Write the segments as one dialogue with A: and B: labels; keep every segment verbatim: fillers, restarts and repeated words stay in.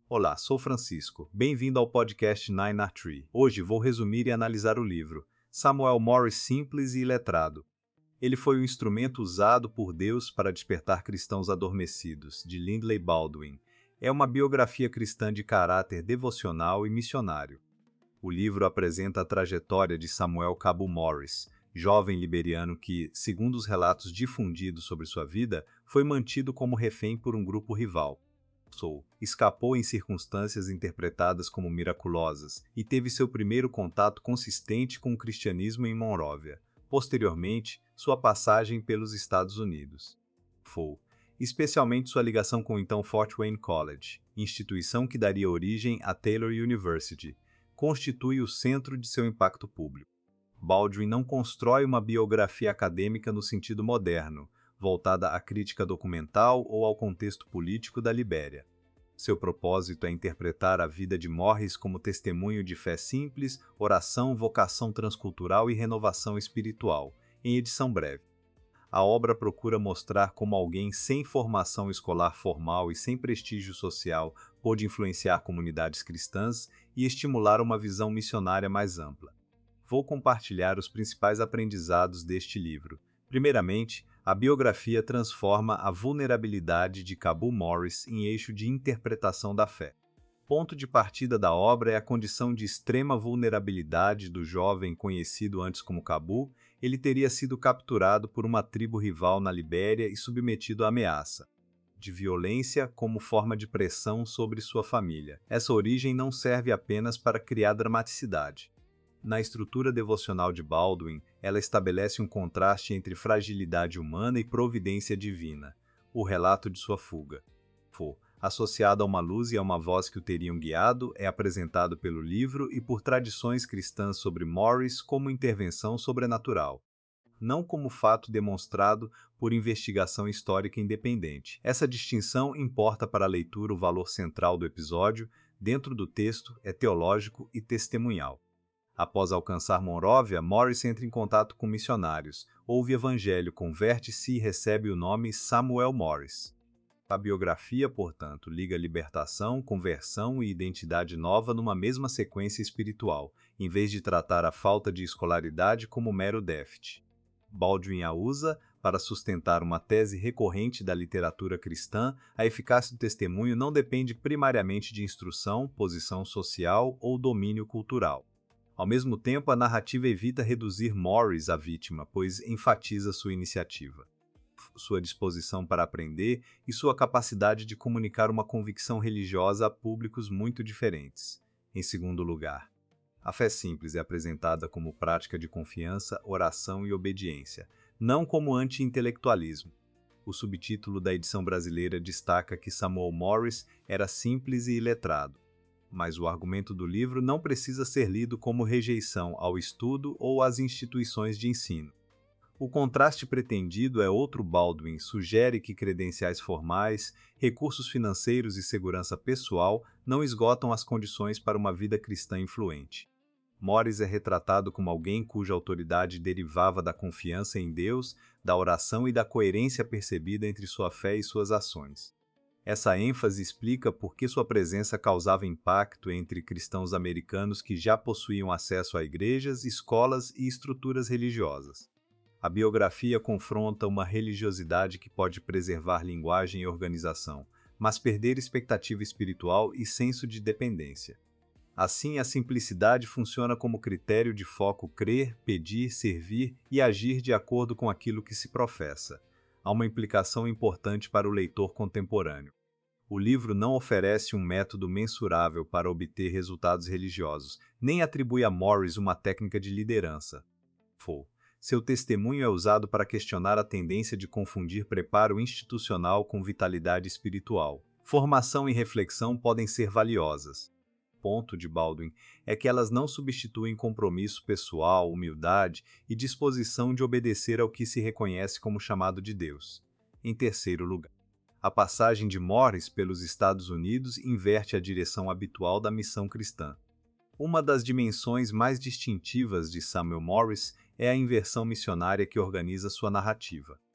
A: Olá, sou Francisco. Bem-vindo ao podcast Nine R Tree. Hoje vou resumir e analisar o livro Samuel Morris Simples e Iletrado. Ele foi o instrumento usado por Deus para despertar cristãos adormecidos, de Lindley Baldwin. É uma biografia cristã de caráter devocional e missionário. O livro apresenta a trajetória de Samuel Cabo Morris, jovem liberiano que, segundo os relatos difundidos sobre sua vida, foi mantido como refém por um grupo rival. Soul escapou em circunstâncias interpretadas como miraculosas e teve seu primeiro contato consistente com o cristianismo em Monróvia. Posteriormente, sua passagem pelos Estados Unidos. Foi, especialmente sua ligação com o então Fort Wayne College, instituição que daria origem à Taylor University, constitui o centro de seu impacto público. Baldwin não constrói uma biografia acadêmica no sentido moderno, voltada à crítica documental ou ao contexto político da Libéria. Seu propósito é interpretar a vida de Morris como testemunho de fé simples, oração, vocação transcultural e renovação espiritual, em edição breve. A obra procura mostrar como alguém sem formação escolar formal e sem prestígio social pôde influenciar comunidades cristãs e estimular uma visão missionária mais ampla. Vou compartilhar os principais aprendizados deste livro. Primeiramente, a biografia transforma a vulnerabilidade de Cabo Morris em eixo de interpretação da fé. Ponto de partida da obra é a condição de extrema vulnerabilidade do jovem conhecido antes como Cabo. Ele teria sido capturado por uma tribo rival na Libéria e submetido à ameaça de violência como forma de pressão sobre sua família. Essa origem não serve apenas para criar dramaticidade. Na estrutura devocional de Baldwin, ela estabelece um contraste entre fragilidade humana e providência divina, o relato de sua fuga. Fo, associado a uma luz e a uma voz que o teriam guiado, é apresentado pelo livro e por tradições cristãs sobre Morris como intervenção sobrenatural, não como fato demonstrado por investigação histórica independente. Essa distinção importa para a leitura. O valor central do episódio, dentro do texto, é teológico e testemunhal. Após alcançar Monróvia, Morris entra em contato com missionários, ouve evangelho, converte-se e recebe o nome Samuel Morris. A biografia, portanto, liga libertação, conversão e identidade nova numa mesma sequência espiritual, em vez de tratar a falta de escolaridade como mero déficit. Baldwin a usa para sustentar uma tese recorrente da literatura cristã. A eficácia do testemunho não depende primariamente de instrução, posição social ou domínio cultural. Ao mesmo tempo, a narrativa evita reduzir Morris à vítima, pois enfatiza sua iniciativa, sua disposição para aprender e sua capacidade de comunicar uma convicção religiosa a públicos muito diferentes. Em segundo lugar, a fé simples é apresentada como prática de confiança, oração e obediência, não como anti-intelectualismo. O subtítulo da edição brasileira destaca que Samuel Morris era simples e iletrado. Mas o argumento do livro não precisa ser lido como rejeição ao estudo ou às instituições de ensino. O contraste pretendido é outro. Baldwin sugere que credenciais formais, recursos financeiros e segurança pessoal não esgotam as condições para uma vida cristã influente. Morris é retratado como alguém cuja autoridade derivava da confiança em Deus, da oração e da coerência percebida entre sua fé e suas ações. Essa ênfase explica por que sua presença causava impacto entre cristãos americanos que já possuíam acesso a igrejas, escolas e estruturas religiosas. A biografia confronta uma religiosidade que pode preservar linguagem e organização, mas perder expectativa espiritual e senso de dependência. Assim, a simplicidade funciona como critério de foco: crer, pedir, servir e agir de acordo com aquilo que se professa. Há uma implicação importante para o leitor contemporâneo. O livro não oferece um método mensurável para obter resultados religiosos, nem atribui a Morris uma técnica de liderança. Fo, seu testemunho é usado para questionar a tendência de confundir preparo institucional com vitalidade espiritual. Formação e reflexão podem ser valiosas. Ponto de Baldwin é que elas não substituem compromisso pessoal, humildade e disposição de obedecer ao que se reconhece como chamado de Deus. Em terceiro lugar, a passagem de Morris pelos Estados Unidos inverte a direção habitual da missão cristã. Uma das dimensões mais distintivas de Samuel Morris é a inversão missionária que organiza sua narrativa.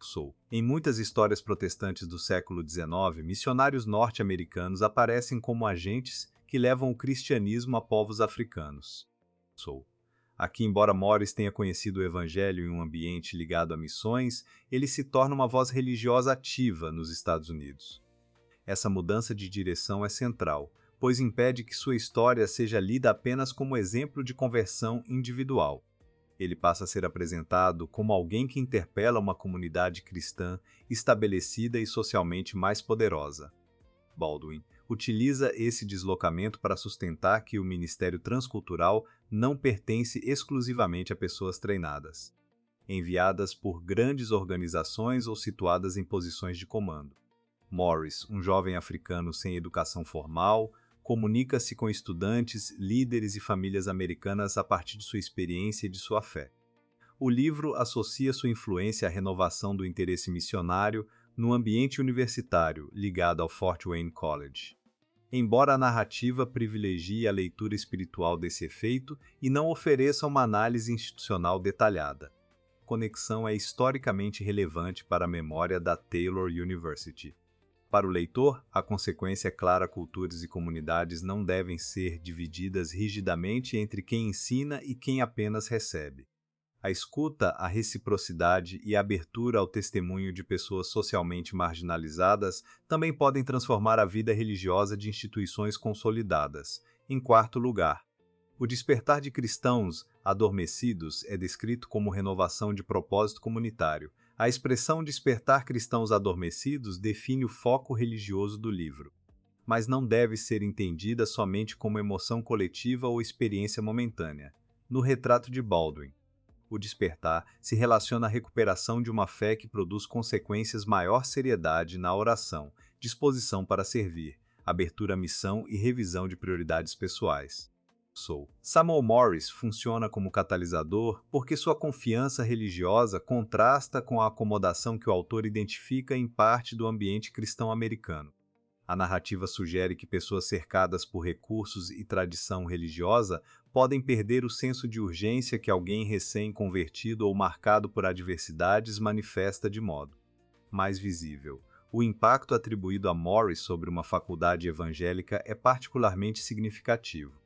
A: Sou. Em muitas histórias protestantes do século dezenove, missionários norte-americanos aparecem como agentes que levam o cristianismo a povos africanos. Sou. Aqui, embora Morris tenha conhecido o Evangelho em um ambiente ligado a missões, ele se torna uma voz religiosa ativa nos Estados Unidos. Essa mudança de direção é central, pois impede que sua história seja lida apenas como exemplo de conversão individual. Ele passa a ser apresentado como alguém que interpela uma comunidade cristã estabelecida e socialmente mais poderosa. Baldwin utiliza esse deslocamento para sustentar que o ministério transcultural não pertence exclusivamente a pessoas treinadas, enviadas por grandes organizações ou situadas em posições de comando. Morris, um jovem africano sem educação formal, comunica-se com estudantes, líderes e famílias americanas a partir de sua experiência e de sua fé. O livro associa sua influência à renovação do interesse missionário no ambiente universitário ligado ao Fort Wayne College. Embora a narrativa privilegie a leitura espiritual desse efeito e não ofereça uma análise institucional detalhada, a conexão é historicamente relevante para a memória da Taylor University. Para o leitor, a consequência é clara: culturas e comunidades não devem ser divididas rigidamente entre quem ensina e quem apenas recebe. A escuta, a reciprocidade e a abertura ao testemunho de pessoas socialmente marginalizadas também podem transformar a vida religiosa de instituições consolidadas. Em quarto lugar, o despertar de cristãos adormecidos é descrito como renovação de propósito comunitário. A expressão despertar cristãos adormecidos define o foco religioso do livro, mas não deve ser entendida somente como emoção coletiva ou experiência momentânea. No retrato de Baldwin, o despertar se relaciona à recuperação de uma fé que produz consequências: maior seriedade na oração, disposição para servir, abertura à missão e revisão de prioridades pessoais. Sou. Samuel Morris funciona como catalisador porque sua confiança religiosa contrasta com a acomodação que o autor identifica em parte do ambiente cristão americano. A narrativa sugere que pessoas cercadas por recursos e tradição religiosa podem perder o senso de urgência que alguém recém-convertido ou marcado por adversidades manifesta de modo mais visível. O impacto atribuído a Morris sobre uma faculdade evangélica é particularmente significativo.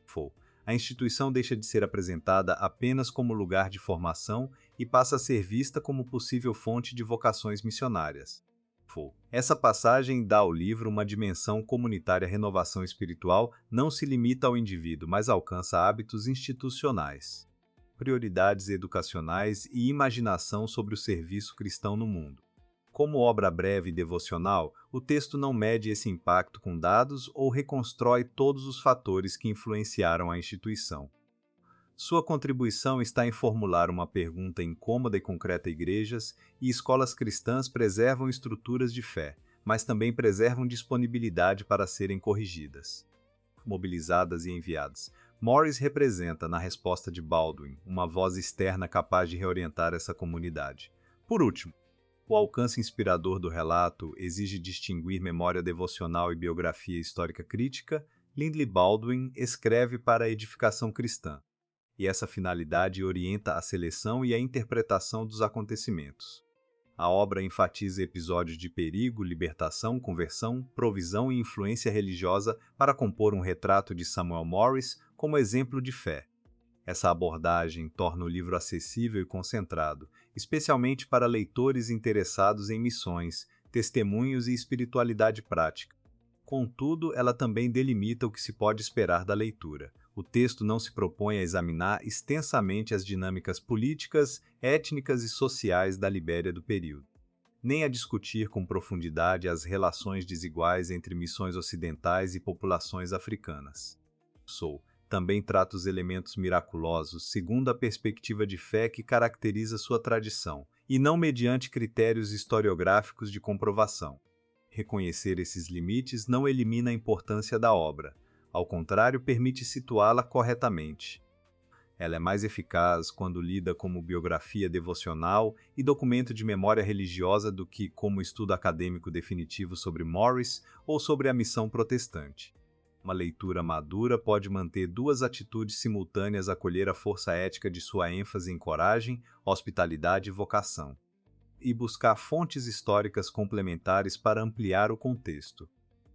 A: A instituição deixa de ser apresentada apenas como lugar de formação e passa a ser vista como possível fonte de vocações missionárias. Essa passagem dá ao livro uma dimensão comunitária. A renovação espiritual não se limita ao indivíduo, mas alcança hábitos institucionais, prioridades educacionais e imaginação sobre o serviço cristão no mundo. Como obra breve e devocional, o texto não mede esse impacto com dados ou reconstrói todos os fatores que influenciaram a instituição. Sua contribuição está em formular uma pergunta incômoda e concreta: igrejas e escolas cristãs preservam estruturas de fé, mas também preservam disponibilidade para serem corrigidas, mobilizadas e enviadas. Morris representa, na resposta de Baldwin, uma voz externa capaz de reorientar essa comunidade. Por último, o alcance inspirador do relato exige distinguir memória devocional e biografia histórica crítica. Lindley Baldwin escreve para a edificação cristã, e essa finalidade orienta a seleção e a interpretação dos acontecimentos. A obra enfatiza episódios de perigo, libertação, conversão, provisão e influência religiosa para compor um retrato de Samuel Morris como exemplo de fé. Essa abordagem torna o livro acessível e concentrado, especialmente para leitores interessados em missões, testemunhos e espiritualidade prática. Contudo, ela também delimita o que se pode esperar da leitura. O texto não se propõe a examinar extensamente as dinâmicas políticas, étnicas e sociais da Libéria do período, nem a discutir com profundidade as relações desiguais entre missões ocidentais e populações africanas. Sou. Também trata os elementos miraculosos segundo a perspectiva de fé que caracteriza sua tradição, e não mediante critérios historiográficos de comprovação. Reconhecer esses limites não elimina a importância da obra, ao contrário, permite situá-la corretamente. Ela é mais eficaz quando lida como biografia devocional e documento de memória religiosa do que como estudo acadêmico definitivo sobre Morris ou sobre a missão protestante. Uma leitura madura pode manter duas atitudes simultâneas: acolher a força ética de sua ênfase em coragem, hospitalidade e vocação, e buscar fontes históricas complementares para ampliar o contexto.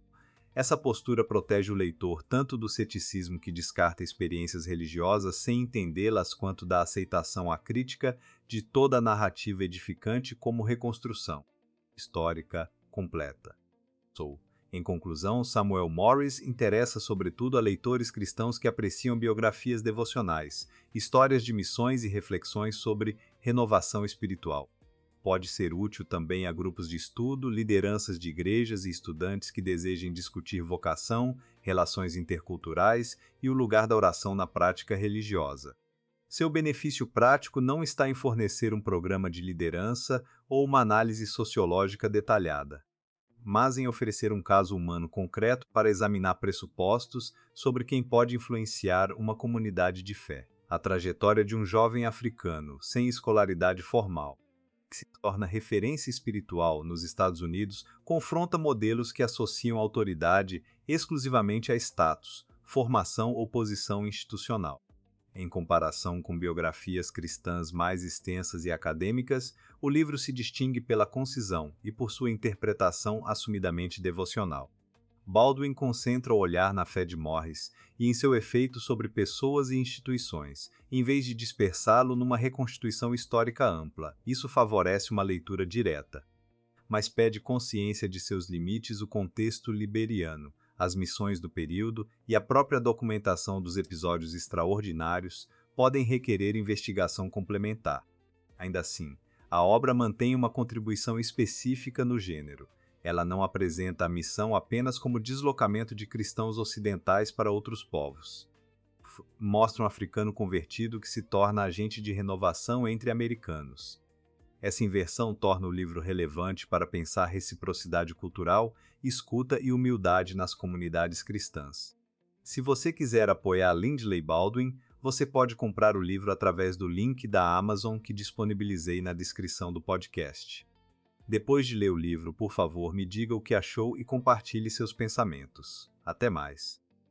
A: Essa postura protege o leitor tanto do ceticismo que descarta experiências religiosas sem entendê-las, quanto da aceitação acrítica de toda a narrativa edificante como reconstrução histórica completa. Sou. Em conclusão, Samuel Morris interessa sobretudo a leitores cristãos que apreciam biografias devocionais, histórias de missões e reflexões sobre renovação espiritual. Pode ser útil também a grupos de estudo, lideranças de igrejas e estudantes que desejem discutir vocação, relações interculturais e o lugar da oração na prática religiosa. Seu benefício prático não está em fornecer um programa de liderança ou uma análise sociológica detalhada, mas em oferecer um caso humano concreto para examinar pressupostos sobre quem pode influenciar uma comunidade de fé. A trajetória de um jovem africano sem escolaridade formal, que se torna referência espiritual nos Estados Unidos, confronta modelos que associam autoridade exclusivamente a status, formação ou posição institucional. Em comparação com biografias cristãs mais extensas e acadêmicas, o livro se distingue pela concisão e por sua interpretação assumidamente devocional. Baldwin concentra o olhar na fé de Morris e em seu efeito sobre pessoas e instituições, em vez de dispersá-lo numa reconstituição histórica ampla. Isso favorece uma leitura direta, mas pede consciência de seus limites o contexto liberiano, as missões do período e a própria documentação dos episódios extraordinários podem requerer investigação complementar. Ainda assim, a obra mantém uma contribuição específica no gênero. Ela não apresenta a missão apenas como deslocamento de cristãos ocidentais para outros povos. Mostra um africano convertido que se torna agente de renovação entre americanos. Essa inversão torna o livro relevante para pensar reciprocidade cultural, escuta e humildade nas comunidades cristãs. Se você quiser apoiar Lindley Baldwin, você pode comprar o livro através do link da Amazon que disponibilizei na descrição do podcast. Depois de ler o livro, por favor, me diga o que achou e compartilhe seus pensamentos. Até mais!